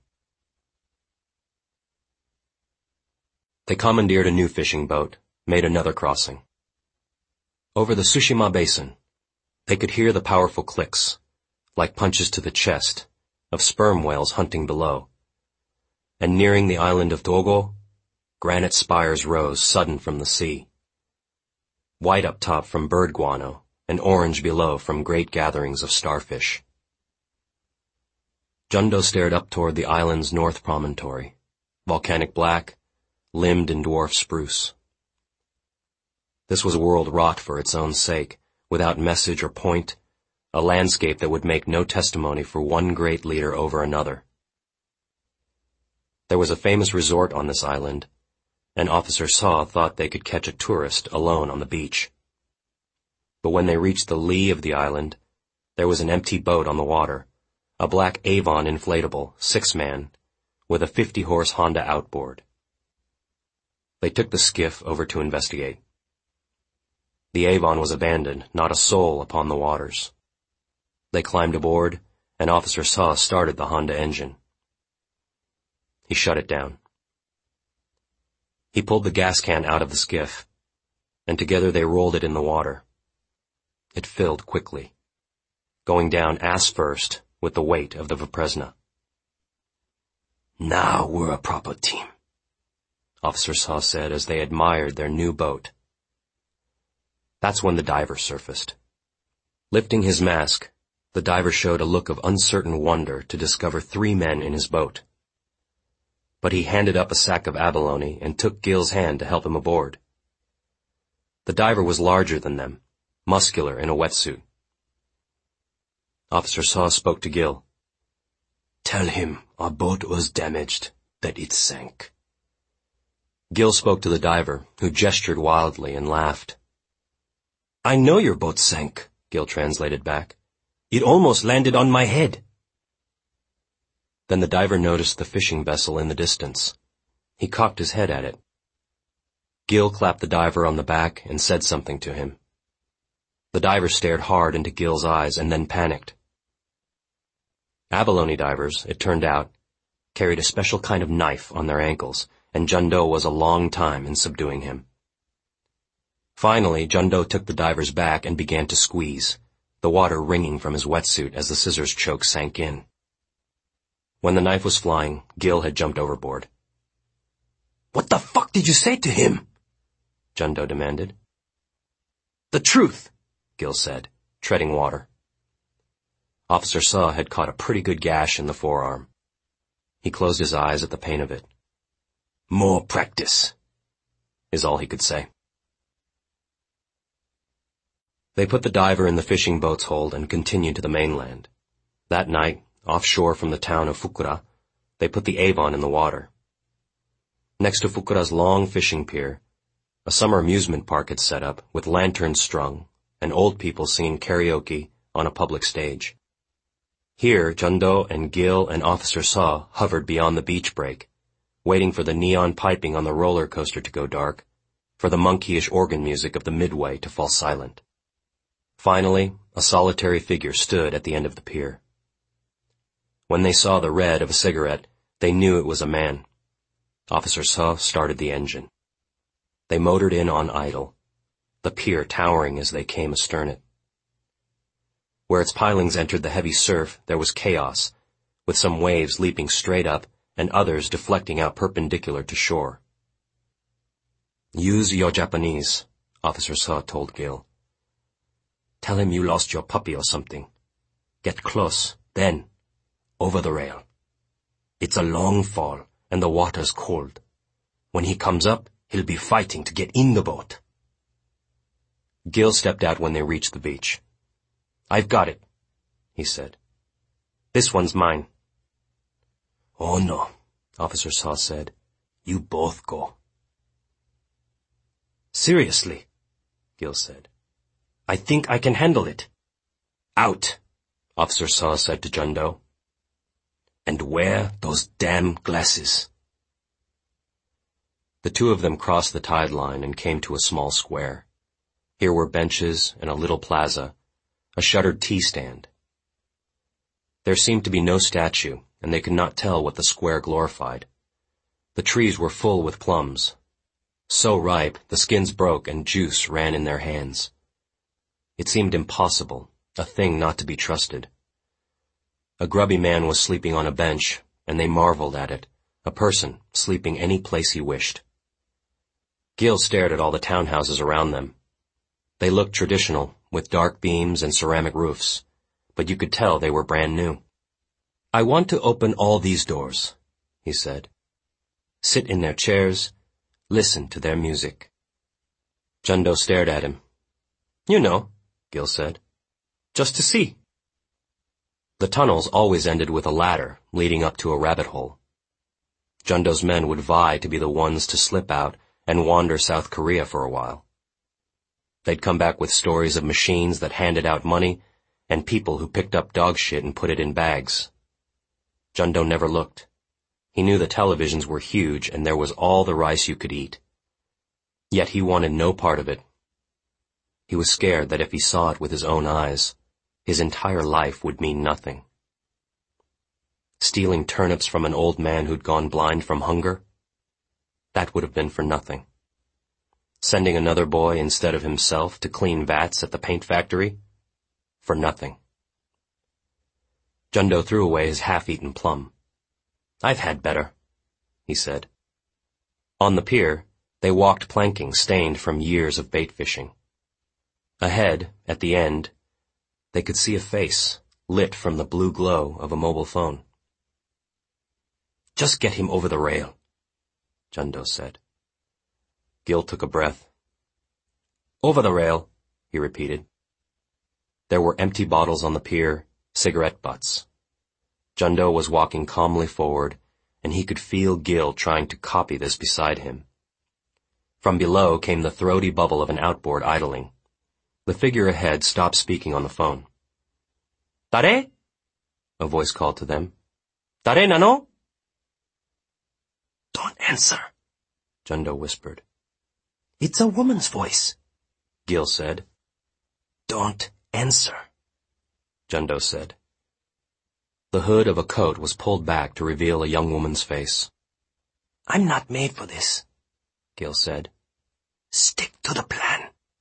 They commandeered a new fishing boat, made another crossing. Over the Tsushima Basin, they could hear the powerful clicks, like punches to the chest, of sperm whales hunting below. And nearing the island of Dogo, granite spires rose sudden from the sea. White up top from bird guano, and orange below from great gatherings of starfish. Jundo stared up toward the island's north promontory, volcanic black, limbed in dwarf spruce. This was a world wrought for its own sake, without message or point, a landscape that would make no testimony for one great leader over another. There was a famous resort on this island, and Officer Saw thought they could catch a tourist alone on the beach. But when they reached the lee of the island, there was an empty boat on the water, a black Avon inflatable, six-man, with a fifty-horse Honda outboard. They took the skiff over to investigate. The Avon was abandoned, not a soul upon the waters. They climbed aboard, and Officer Saw started the Honda engine. He shut it down. He pulled the gas can out of the skiff, and together they rolled it in the water. It filled quickly, going down ass first with the weight of the Vopresna. Now we're a proper team, Officer Saw said as they admired their new boat. That's when the diver surfaced. Lifting his mask, the diver showed a look of uncertain wonder to discover three men in his boat. But he handed up a sack of abalone and took Gil's hand to help him aboard. The diver was larger than them, muscular in a wetsuit. Officer Saw spoke to Gil. Tell him our boat was damaged, that it sank. Gil spoke to the diver, who gestured wildly and laughed. I know your boat sank, Gil translated back. It almost landed on my head. Then the diver noticed the fishing vessel in the distance. He cocked his head at it. Gil clapped the diver on the back and said something to him. The diver stared hard into Gil's eyes and then panicked. Abalone divers, it turned out, carried a special kind of knife on their ankles, and Jundo was a long time in subduing him. Finally, Jundo took the diver's back and began to squeeze, the water wringing from his wetsuit as the scissors choke sank in. When the knife was flying, Gil had jumped overboard. "What the fuck did you say to him?" Jundo demanded. "The truth," Gil said, treading water. Officer Saw had caught a pretty good gash in the forearm. He closed his eyes at the pain of it. "More practice," is all he could say. They put the diver in the fishing boat's hold and continued to the mainland. That night, offshore from the town of Fukura, they put the Avon in the water. Next to Fukura's long fishing pier, a summer amusement park had set up with lanterns strung and old people singing karaoke on a public stage. Here, Jundo and Gil and Officer Saw hovered beyond the beach break, waiting for the neon piping on the roller coaster to go dark, for the monkeyish organ music of the midway to fall silent. Finally, a solitary figure stood at the end of the pier. When they saw the red of a cigarette, they knew it was a man. Officer Saw started the engine. They motored in on idle, the pier towering as they came astern it. Where its pilings entered the heavy surf, there was chaos, with some waves leaping straight up and others deflecting out perpendicular to shore. "Use your Japanese," Officer Saw told Gil. "Tell him you lost your puppy or something. Get close, then, over the rail. It's a long fall, and the water's cold. When he comes up, he'll be fighting to get in the boat." Gil stepped out when they reached the beach. "I've got it," he said. "This one's mine." "Oh no," Officer Saw said. "You both go." "Seriously," Gil said. "I think I can handle it." "Out," Officer Saw said to Jundo. "And wear those damn glasses." The two of them crossed the tide line and came to a small square. Here were benches and a little plaza, a shuttered tea stand. There seemed to be no statue, and they could not tell what the square glorified. The trees were full with plums. So ripe, the skins broke and juice ran in their hands. It seemed impossible, a thing not to be trusted. A grubby man was sleeping on a bench, and they marveled at it, a person sleeping any place he wished. Gil stared at all the townhouses around them. They looked traditional, with dark beams and ceramic roofs, but you could tell they were brand new. "I want to open all these doors," he said. "Sit in their chairs, listen to their music." Jundo stared at him. "You know," Gil said. "Just to see." The tunnels always ended with a ladder leading up to a rabbit hole. Jundo's men would vie to be the ones to slip out and wander South Korea for a while. They'd come back with stories of machines that handed out money and people who picked up dog shit and put it in bags. Jundo never looked. He knew the televisions were huge and there was all the rice you could eat. Yet he wanted no part of it. He was scared that if he saw it with his own eyes, his entire life would mean nothing. Stealing turnips from an old man who'd gone blind from hunger? That would have been for nothing. Sending another boy instead of himself to clean vats at the paint factory? For nothing. Jundo threw away his half-eaten plum. "I've had better," he said. On the pier, they walked planking stained from years of bait fishing. Ahead, at the end, they could see a face, lit from the blue glow of a mobile phone. "Just get him over the rail," Jundo said. Gil took a breath. "Over the rail," he repeated. There were empty bottles on the pier, cigarette butts. Jundo was walking calmly forward, and he could feel Gil trying to copy this beside him. From below came the throaty bubble of an outboard idling. The figure ahead stopped speaking on the phone. "Dare?" a voice called to them. "Dare nano?" "Don't answer," Jundo whispered. "It's a woman's voice," Gil said. "Don't answer," Jundo said. The hood of a coat was pulled back to reveal a young woman's face. "I'm not made for this," Gil said. "Stick to the plan,"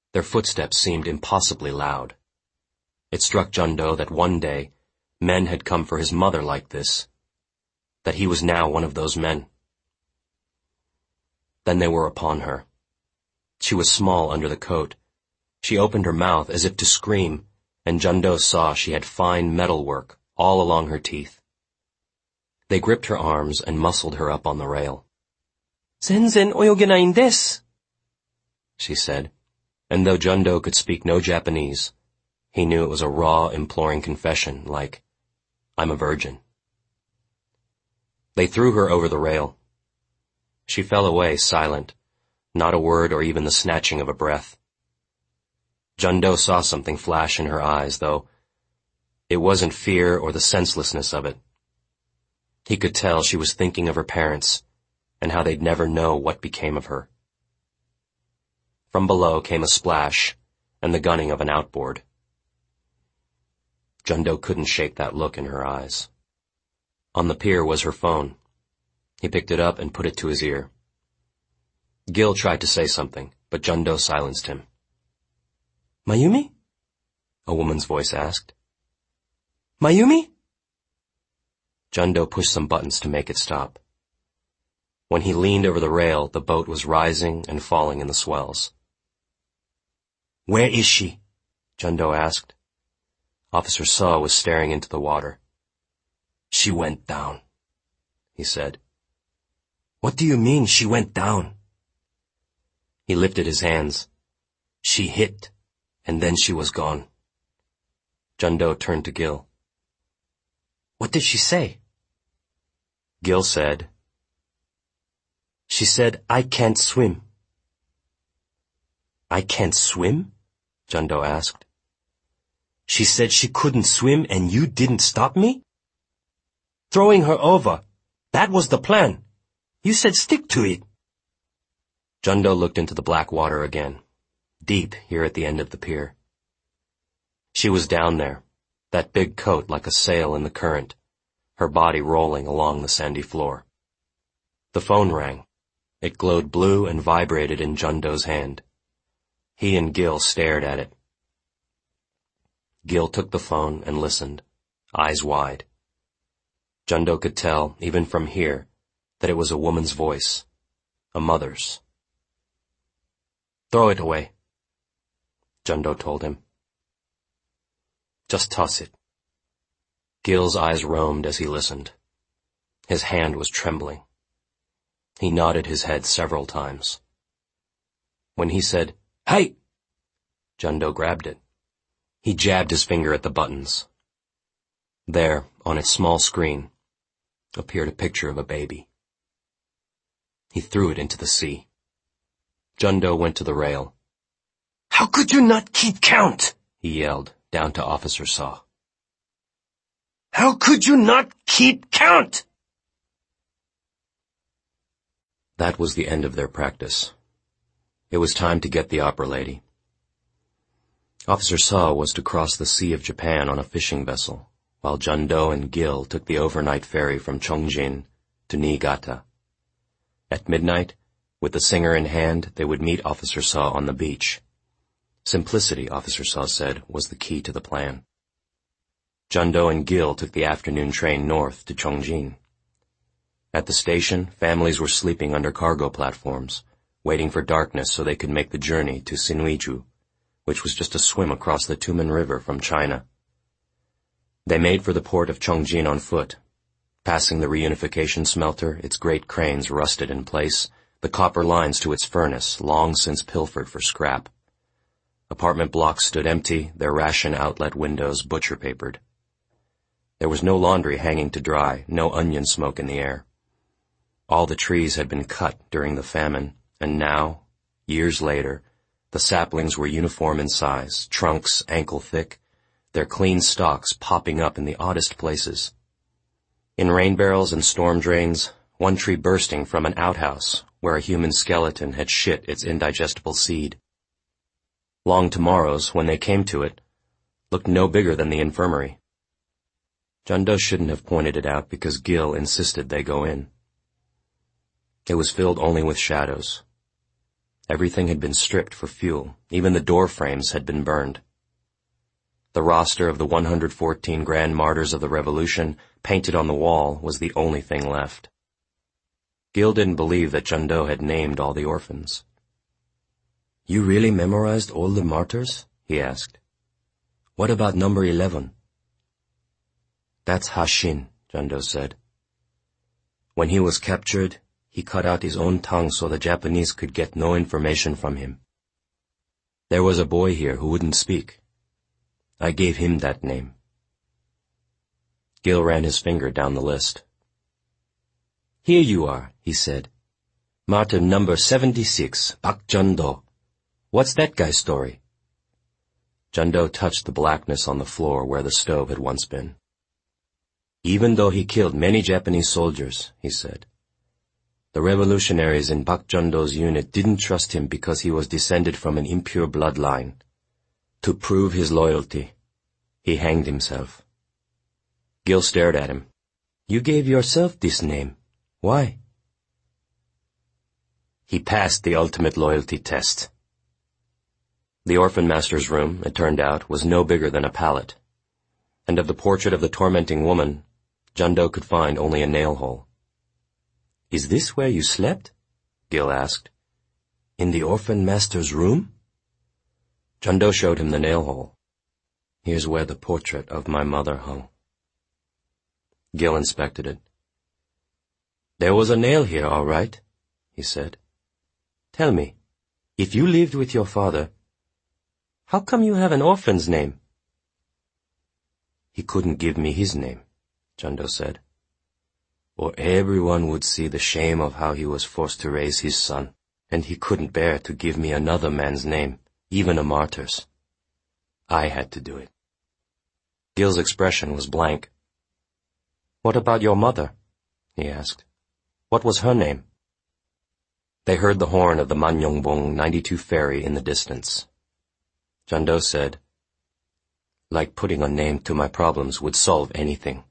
Their footsteps seemed impossibly loud. It struck Jun-do that one day men had come for his mother like this, that he was now one of those men. Then they were upon her. She was small under the coat. She opened her mouth as if to scream, and Jun-do saw she had fine metal work all along her teeth. They gripped her arms and muscled her up on the rail. "Zenzen oyogenain desu," she said, and though Jun-do could speak no Japanese, he knew it was a raw, imploring confession like, "I'm a virgin." They threw her over the rail. She fell away silent, not a word or even the snatching of a breath. Jun-do saw something flash in her eyes, though it wasn't fear or the senselessness of it. He could tell she was thinking of her parents and how they'd never know what became of her. From below came a splash and the gunning of an outboard. Jun-do couldn't shake that look in her eyes. On the pier was her phone. He picked it up and put it to his ear. Gil tried to say something, but Jun-do silenced him. "Mayumi?" a woman's voice asked. "Mayumi?" Jun-do pushed some buttons to make it stop. When he leaned over the rail, the boat was rising and falling in the swells. "Where is she?" Jun-do asked. Officer Saw was staring into the water. "She went down," he said. "What do you mean, she went down?" He lifted his hands. "She hit, and then she was gone." Jun-do turned to Gil. "What did she say?" Gil said, "She said, 'I can't swim.'" "I can't swim?" Jun-do asked. "She said she couldn't swim and you didn't stop me?" "Throwing her over. That was the plan. You said stick to it." Jun-do looked into the black water again, deep here at the end of the pier. She was down there, that big coat like a sail in the current, her body rolling along the sandy floor. The phone rang. It glowed blue and vibrated in Jun-do's hand. He and Gil stared at it. Gil took the phone and listened, eyes wide. Jun-do could tell, even from here, that it was a woman's voice, a mother's. "Throw it away," Jun-do told him. "Just toss it." Gil's eyes roamed as he listened. His hand was trembling. He nodded his head several times. When he said, "Hey!" Jun-do grabbed it. He jabbed his finger at the buttons. There, on its small screen, appeared a picture of a baby. He threw it into the sea. Jun-do went to the rail. "How could you not keep count?" he yelled, down to Officer Saw. "How could you not keep count?" That was the end of their practice. It was time to get the opera lady. Officer Saw was to cross the Sea of Japan on a fishing vessel, while Jun-do and Gil took the overnight ferry from Chongjin to Niigata. At midnight, with the singer in hand, they would meet Officer Saw on the beach. Simplicity, Officer Saw said, was the key to the plan. Jun-do and Gil took the afternoon train north to Chongjin. At the station, families were sleeping under cargo platforms, waiting for darkness so they could make the journey to Sinuiju, which was just a swim across the Tumen River from China. They made for the port of Chongjin on foot. Passing the reunification smelter, its great cranes rusted in place, the copper lines to its furnace long since pilfered for scrap. Apartment blocks stood empty, their ration outlet windows butcher-papered. There was no laundry hanging to dry, no onion smoke in the air. All the trees had been cut during the famine, and now, years later, the saplings were uniform in size, trunks ankle-thick, their clean stalks popping up in the oddest places. In rain barrels and storm drains, one tree bursting from an outhouse where a human skeleton had shit its indigestible seed. Long tomorrows, when they came to it, looked no bigger than the infirmary. Jun-do shouldn't have pointed it out because Gil insisted they go in. It was filled only with shadows. Everything had been stripped for fuel. Even the door frames had been burned. The roster of the one hundred fourteen grand martyrs of the Revolution, painted on the wall, was the only thing left. Gil didn't believe that Jun-do had named all the orphans. "You really memorized all the martyrs?" he asked. "What about number eleven? "That's Hashin," Jun-do said. "When he was captured, he cut out his own tongue so the Japanese could get no information from him. There was a boy here who wouldn't speak. I gave him that name." Gil ran his finger down the list. "Here you are," he said. "Martyr number seventy-six, Pak Jun-do. What's that guy's story?" Jun-do touched the blackness on the floor where the stove had once been. "Even though he killed many Japanese soldiers," he said, "the revolutionaries in Pak Jun-do's unit didn't trust him because he was descended from an impure bloodline. To prove his loyalty, he hanged himself." Gil stared at him. "You gave yourself this name. Why?" "He passed the ultimate loyalty test." The orphan master's room, it turned out, was no bigger than a pallet, and of the portrait of the tormenting woman, Jun-do could find only a nail hole. "Is this where you slept?" Gil asked. "In the orphan master's room?" Jun-do showed him the nail hole. "Here's where the portrait of my mother hung." Gil inspected it. "There was a nail here, all right," he said. "Tell me, if you lived with your father, how come you have an orphan's name?" "He couldn't give me his name," Jun-do said, "or everyone would see the shame of how he was forced to raise his son, and he couldn't bear to give me another man's name, even a martyr's. I had to do it." Gil's expression was blank. "What about your mother?" he asked. "What was her name?" They heard the horn of the Manyongbong ninety-two ferry in the distance. Jun-do said, "Like putting a name to my problems would solve anything."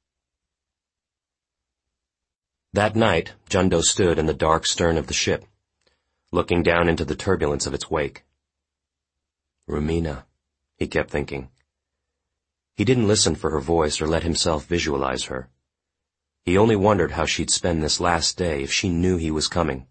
That night, Jun-do stood in the dark stern of the ship, looking down into the turbulence of its wake. Rumina, he kept thinking. He didn't listen for her voice or let himself visualize her. He only wondered how she'd spend this last day if she knew he was coming.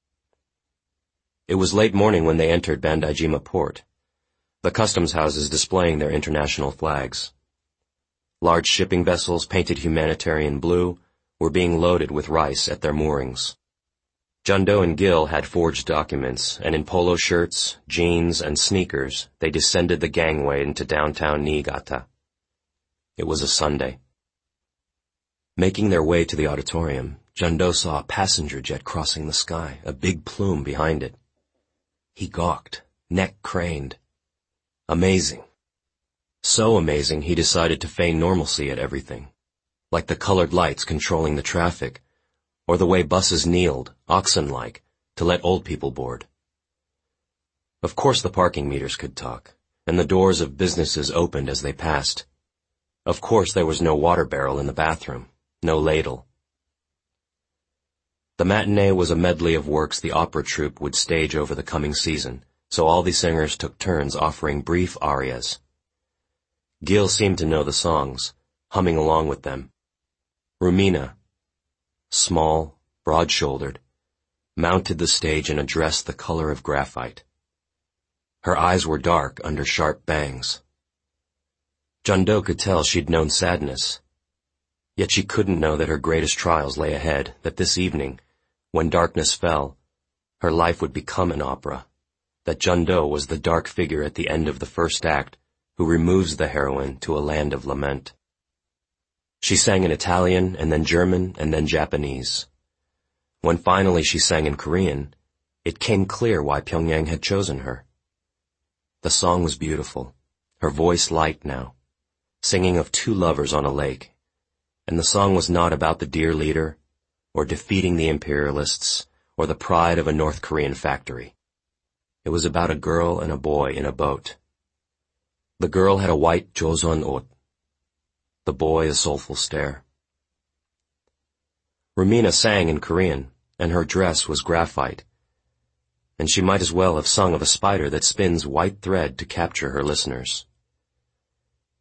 It was late morning when they entered Bandaijima port, the customs houses displaying their international flags. Large shipping vessels painted humanitarian blue were being loaded with rice at their moorings. Jun-do and Gil had forged documents, and in polo shirts, jeans, and sneakers, they descended the gangway into downtown Niigata. It was a Sunday. Making their way to the auditorium, Jun-do saw a passenger jet crossing the sky, a big plume behind it. He gawked, neck craned. Amazing. So amazing he decided to feign normalcy at everything, like the colored lights controlling the traffic, or the way buses kneeled, oxen-like, to let old people board. Of course the parking meters could talk, and the doors of businesses opened as they passed. Of course there was no water barrel in the bathroom, no ladle. The matinee was a medley of works the opera troupe would stage over the coming season, so all the singers took turns offering brief arias. Gil seemed to know the songs, humming along with them. Rumina, small, broad-shouldered, mounted the stage in a dress the color of graphite. Her eyes were dark under sharp bangs. Jun-do could tell she'd known sadness, yet she couldn't know that her greatest trials lay ahead, that this evening, when darkness fell, her life would become an opera, that Jun-do was the dark figure at the end of the first act who removes the heroine to a land of lament. She sang in Italian, and then German, and then Japanese. When finally she sang in Korean, it came clear why Pyongyang had chosen her. The song was beautiful, her voice light now, singing of two lovers on a lake, and the song was not about the dear leader, or defeating the imperialists, or the pride of a North Korean factory. It was about a girl and a boy in a boat. The girl had a white joseon ot, the boy a soulful stare. Rumina sang in Korean, and her dress was graphite, and she might as well have sung of a spider that spins white thread to capture her listeners.